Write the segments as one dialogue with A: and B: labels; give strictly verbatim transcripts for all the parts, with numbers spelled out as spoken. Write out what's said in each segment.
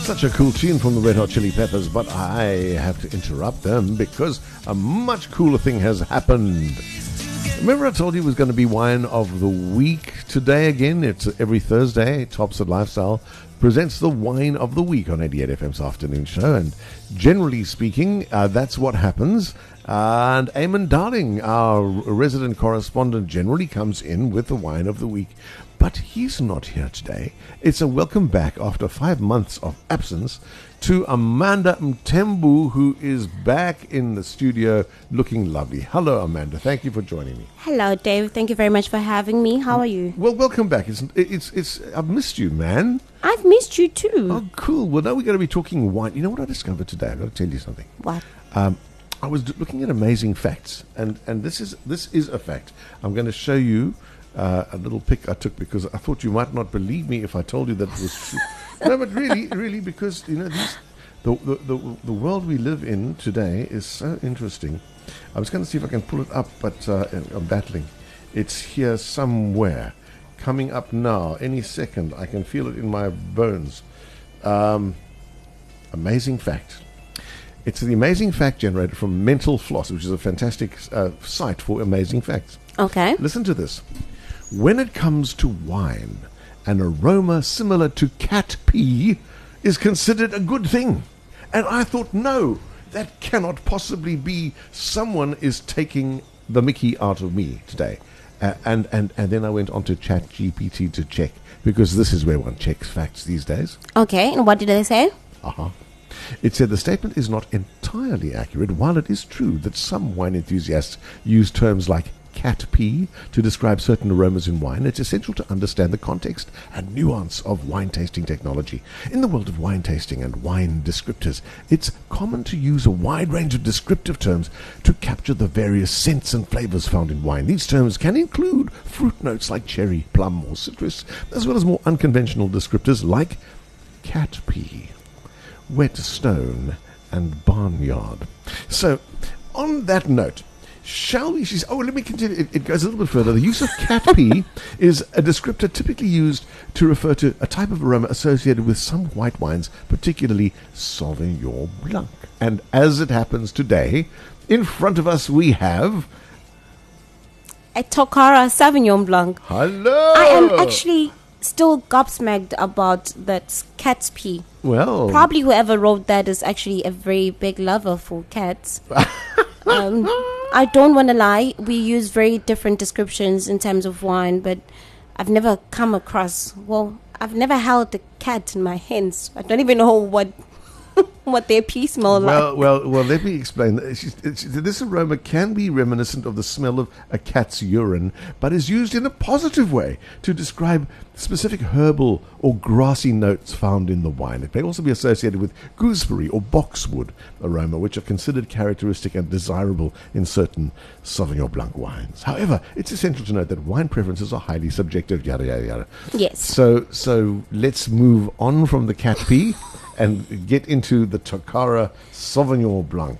A: Such a cool tune from the Red Hot Chili Peppers, but I have to interrupt them because a much cooler thing has happened. Remember I told you it was going to be Wine of the Week today again? It's every Thursday. Tops at Lifestyle presents the Wine of the Week on eighty-eight F M's afternoon show, and generally speaking, uh, that's what happens. Uh, and Eamon Darling, our resident correspondent, generally comes in with the Wine of the Week. But he's not here today. It's a welcome back after five months of absence to Amanda Mthembu, who is back in the studio looking lovely. Hello, Amanda. Thank you for joining me.
B: Hello, Dave. Thank you very much for having me. How are you?
A: Well, welcome back. It's, it's, it's, I've missed you, man.
B: I've missed you too.
A: Oh, cool. Well, now we're going to be talking wine. You know what I discovered today? I've got to tell you something.
B: What?
A: Um, I was d- looking at amazing facts, and, and this is this is a fact. I'm going to show you uh, a little pic I took because I thought you might not believe me if I told you that it was true. No, but really, really, because you know these, the, the the the world we live in today is so interesting. I was going to see if I can pull it up, but uh, I'm battling. It's here somewhere, coming up now, any second. I can feel it in my bones. Um, amazing fact. It's the Amazing Fact generator from Mental Floss, which is a fantastic uh, site for amazing facts.
B: Okay.
A: Listen to this. When it comes to wine, an aroma similar to cat pee is considered a good thing. And I thought, no, that cannot possibly be. Someone is taking the mickey out of me today. Uh, and, and, and then I went on to ChatGPT to check, because this is where one checks facts these days.
B: Okay, and what did they say?
A: Uh-huh. It said the statement is not entirely accurate. While it is true that some wine enthusiasts use terms like cat pee to describe certain aromas in wine, it's essential to understand the context and nuance of wine tasting technology. In the world of wine tasting and wine descriptors, it's common to use a wide range of descriptive terms to capture the various scents and flavors found in wine. These terms can include fruit notes like cherry, plum, or citrus, as well as more unconventional descriptors like cat pee, wet stone, and barnyard. So, on that note, shall we... She's, oh, let me continue. It, it goes a little bit further. The use of cat pee is a descriptor typically used to refer to a type of aroma associated with some white wines, particularly Sauvignon Blanc. And as it happens today, in front of us we have...
B: A Tocara Sauvignon Blanc.
A: Hello!
B: I am actually still gobsmacked about that cat's pee.
A: Well...
B: Probably whoever wrote that is actually a very big lover for cats. um, I don't want to lie. We use very different descriptions in terms of wine, but I've never come across... Well, I've never held a cat in my hands. I don't even know what... what their pee smell
A: well,
B: like.
A: Well, well, let me explain. It's, it's, this aroma can be reminiscent of the smell of a cat's urine, but is used in a positive way to describe specific herbal or grassy notes found in the wine. It may also be associated with gooseberry or boxwood aroma, which are considered characteristic and desirable in certain Sauvignon Blanc wines. However, it's essential to note that wine preferences are highly subjective, yada, yada, yada.
B: Yes.
A: So, so let's move on from the cat pee and get into the Tocara Sauvignon Blanc.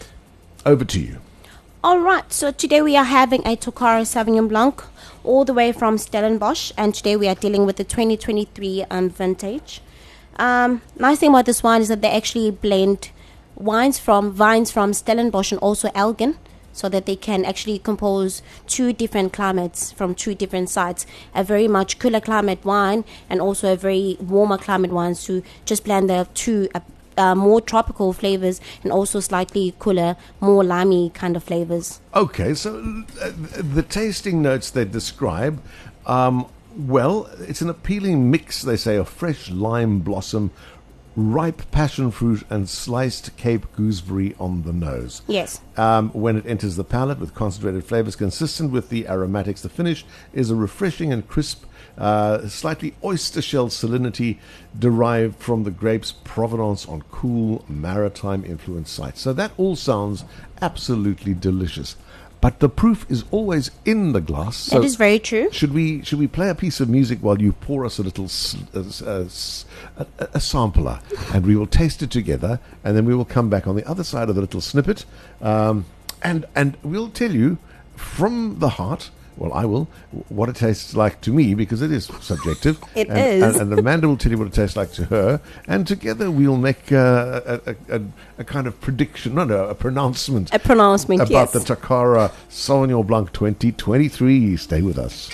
A: Over to you.
B: All right, so today we are having a Tocara Sauvignon Blanc all the way from Stellenbosch, and today we are dealing with the twenty twenty-three um, vintage. Um, nice thing about this wine is that they actually blend wines from vines from Stellenbosch and also Elgin, so that they can actually compose two different climates from two different sites. A very much cooler climate wine and also a very warmer climate wine to just blend the two uh, uh, more tropical flavors and also slightly cooler, more limey kind of flavors.
A: Okay, so uh, the tasting notes they describe, um, well, it's an appealing mix, they say, of fresh lime blossom, ripe passion fruit, and sliced Cape gooseberry on the nose.
B: Yes.
A: Um, when it enters the palate with concentrated flavors consistent with the aromatics, the finish is a refreshing and crisp, uh, slightly oyster shell salinity derived from the grape's provenance on cool maritime influenced sites. So that all sounds absolutely delicious. But the proof is always in the glass. So
B: that is very true.
A: Should we should we play a piece of music while you pour us a little uh, a, a, a sampler, and we will taste it together, and then we will come back on the other side of the little snippet, um, and and we'll tell you from the heart Well, I will. What it tastes like to me, because it is subjective.
B: It
A: and,
B: is.
A: And, and Amanda will tell you what it tastes like to her. And together we'll make uh, a, a, a, a kind of prediction, no, no, a pronouncement.
B: A pronouncement,
A: about
B: yes.
A: the Takara Sauvignon Blanc twenty twenty-three. Stay with us.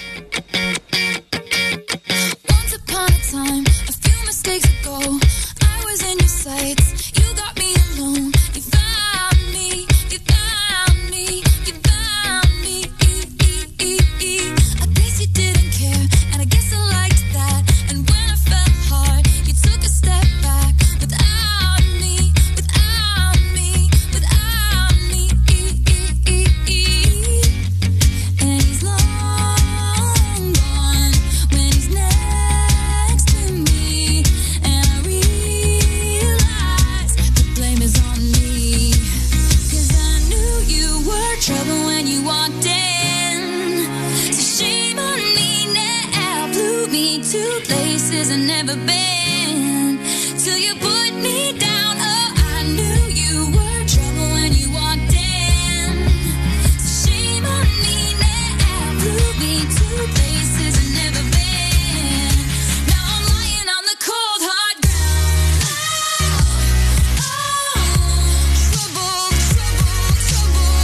C: Once upon a time, a few mistakes ago, I was in your sights. You got me alone. You found me. You found me. You found me. I guess you didn't care, and I guess I liked that. And when I fell hard, you took a step back. Without me, without me, without me. And he's long gone when he's next to me. And I realize the blame is on me. 'Cause I knew you were trouble when you walked in. So shame on me now. Blew me to places I've never been. Till you put me down. Oh, I knew you were trouble when you walked in. So shame on me now. Blew me to places I've never been. Now I'm lying on the cold hard ground. Oh, trouble, trouble, trouble.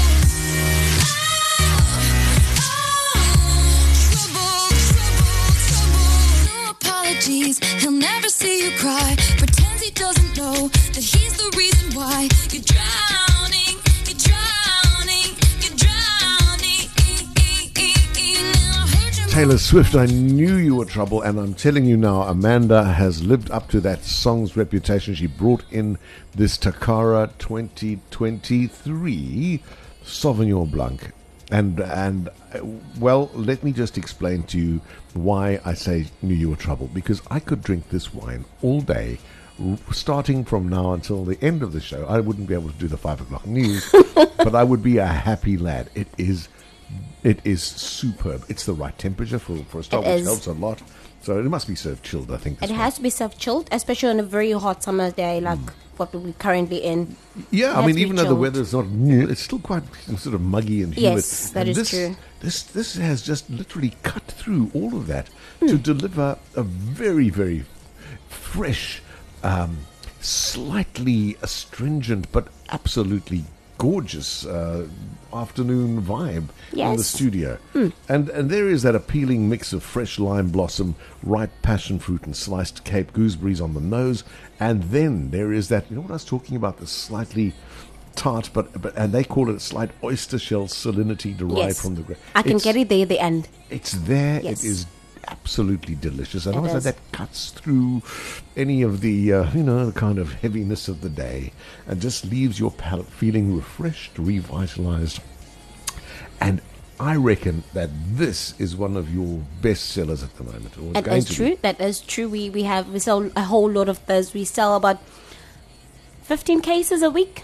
C: Oh, trouble, trouble, trouble. No apologies, he'll never see you cry. Pretends he doesn't know that he's the reason why you're drowning, you're drowning, you're drowning. Now I heard you.
A: Taylor Swift, I knew you were trouble, and I'm telling you now, Amanda has lived up to that song's reputation. She brought in this Takara twenty twenty-three Sauvignon Blanc. And, and uh, well, let me just explain to you why I say knew you were trouble. Because I could drink this wine all day, r- starting from now until the end of the show. I wouldn't be able to do the five o'clock news, but I would be a happy lad. It is It is superb. It's the right temperature for, for a start,
B: It
A: which
B: is.
A: helps a lot. So it must be served chilled, I think. this
B: It
A: one.
B: has to be served chilled, especially on a very hot summer day like what we're currently in.
A: Yeah, I
B: has
A: mean,
B: to be
A: even though the
B: chilled.
A: weather's not, it's still quite sort of muggy and humid.
B: Yes, that
A: And
B: is
A: this,
B: true.
A: This this has just literally cut through all of that
B: Hmm.
A: to deliver a very, very fresh, um, slightly astringent, but absolutely gorgeous uh, afternoon vibe in the
B: Yes.
A: studio. And and there is that appealing mix of fresh lime blossom, ripe passion fruit, and sliced Cape gooseberries on the nose. And then there is that, you know what I was talking about, the slightly tart, but, but and they call it a slight oyster shell salinity derived
B: Yes.
A: from the grape.
B: I can
A: It's-
B: get it there at the end.
A: It's there.
B: Yes.
A: It is absolutely delicious. And
B: It
A: also
B: is.
A: that cuts through any of the, uh, you know, the kind of heaviness of the day and just leaves your palate feeling refreshed, revitalized. And I reckon that this is one of your best sellers at the moment. Or it's
B: That
A: going
B: is
A: to be.
B: true. That is true. We we have we sell a whole lot of this. We sell about fifteen cases a week,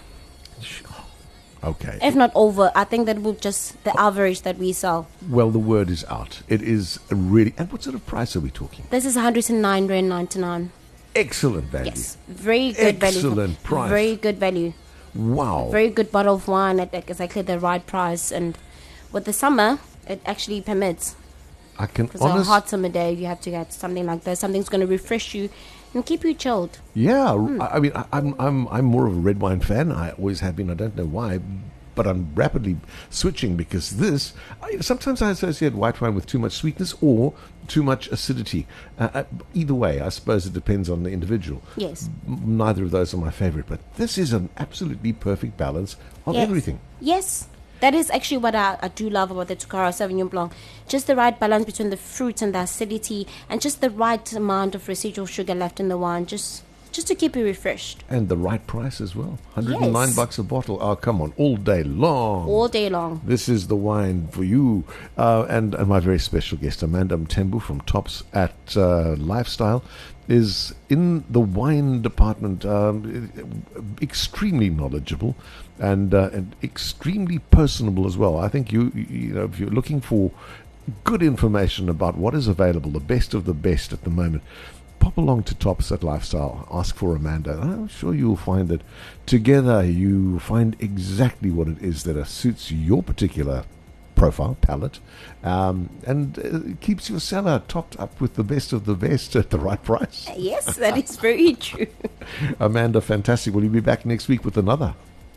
A: Okay.
B: if not over. I think that will just the average that we sell.
A: Well, the word is out. It is a really. And what sort of price are we talking?
B: This is one hundred nine rand ninety-nine.
A: Excellent value.
B: Yes, very good value.
A: Excellent price.
B: Very good value.
A: Wow.
B: Very good bottle of wine at exactly the right price. And with the summer, it actually permits.
A: I can
B: Because on a
A: honestly.
B: hot summer day, you have to get something like this. Something's going to refresh you and keep you chilled.
A: Yeah,
B: Hmm.
A: I I mean, I, I'm I'm I'm more of a red wine fan. I always have been. I don't know why, but I'm rapidly switching because this. I, sometimes I associate white wine with too much sweetness or too much acidity. Uh, uh, either way, I suppose it depends on the individual.
B: Yes.
A: M- Neither of those are my favorite, but this is an absolutely perfect balance of
B: Yes.
A: everything.
B: Yes. That is actually what I, I do love about the Takara Sauvignon Blanc. Just the right balance between the fruit and the acidity and just the right amount of residual sugar left in the wine. Just just to keep you refreshed
A: And the right price as well. one hundred nine
B: Yes.
A: bucks a bottle. Oh, come on, all day long.
B: all day long.
A: This is the wine for you. Uh, and, and my very special guest, Amanda Mthembu from Tops at uh, Lifestyle, is in the wine department, um, extremely knowledgeable and, uh, and extremely personable as well. I think you, you know, if you're looking for good information about what is available, the best of the best at the moment, pop along to Tops at Lifestyle, ask for Amanda. I'm sure you'll find that together you find exactly what it is that uh, suits your particular profile, palate, um, and uh, keeps your cellar topped up with the best of the best at the right price.
B: Yes, that is very true.
A: Amanda, fantastic. Will you be back next week with another?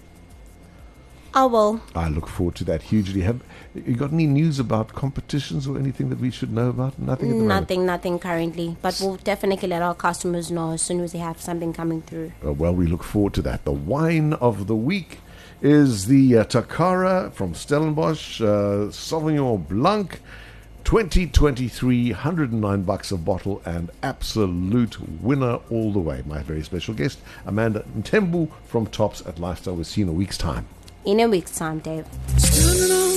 B: I will.
A: I look forward to that hugely. Have you got any news about competitions or anything that we should know about? Nothing at the moment?
B: Nothing, nothing currently. But we'll definitely let our customers know as soon as they have something coming through.
A: Uh, well, we look forward to that. The wine of the week is the uh, Takara from Stellenbosch uh, Sauvignon Blanc, twenty twenty-three, one hundred nine bucks a bottle, and absolute winner all the way. My very special guest, Amanda Ntembu from Tops at Lifestyle. We'll see you in a week's time.
B: In a week's time, Dave.